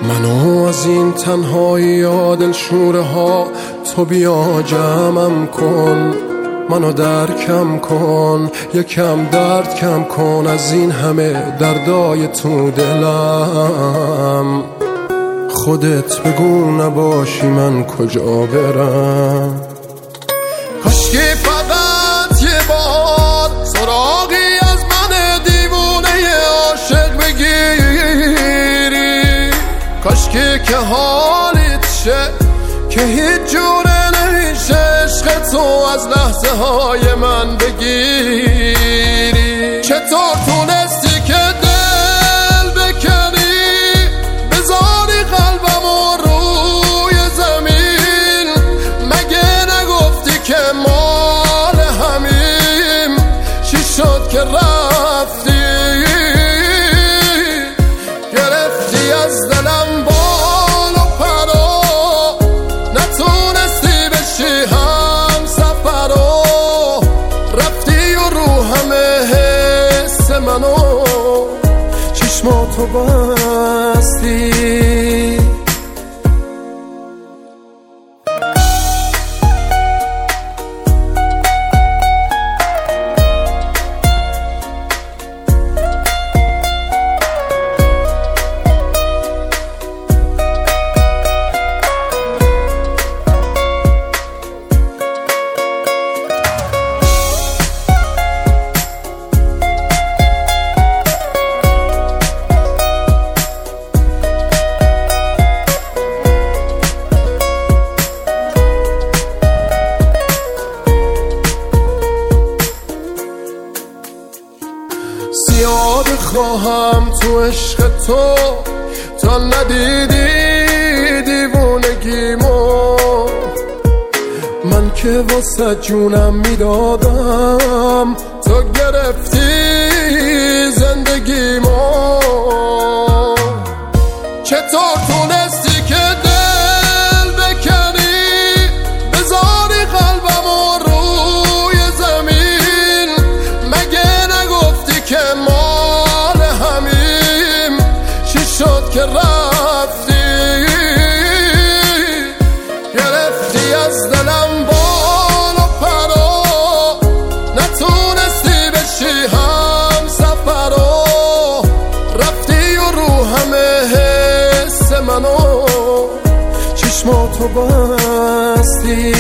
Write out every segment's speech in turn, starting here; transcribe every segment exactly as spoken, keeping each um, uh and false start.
منو از این تنهایی ها دلشوره ها تو بیا جمعم کن، منو درکم کن، یکم درد کم کن از این همه دردای تو دلم. خودت بگو نباشی من کجا برم. کاشکی فقط یه بار سراغی از من دیوونه عاشق بگیری، کاشکی که حالیت شه که هیچ جوره نمیشه عشق تو از لحظه های من بگیری. چطور تونستی که دل بکنی بذاری قلبم روی زمین؟ مگه نگفتی که مال همیم؟ چی شد که رفتی؟ گرفتی از دلم بال و پرا، نتونستی بشی هم سفرا، رفتی و رو همه حس منو چشماتو بستی. زیاد خواهم تو عشق تو تا ندیدی دیوونگیمو. من که واسه جونم میدادم تو گرفتی زندگیمو. چطور تونستی که دل بکنی بذاری قلبم روی زمین؟ مگه نگفتی که مال همیم؟ چی شد که رفتی؟ گرفتی از دلم بال و پرا، نتونستی بشی هم سفرا، رفتی و رو همه حس منو چشماتو بستی.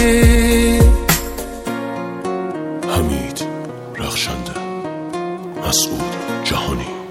حمید رخشنده، مسعود جهانی.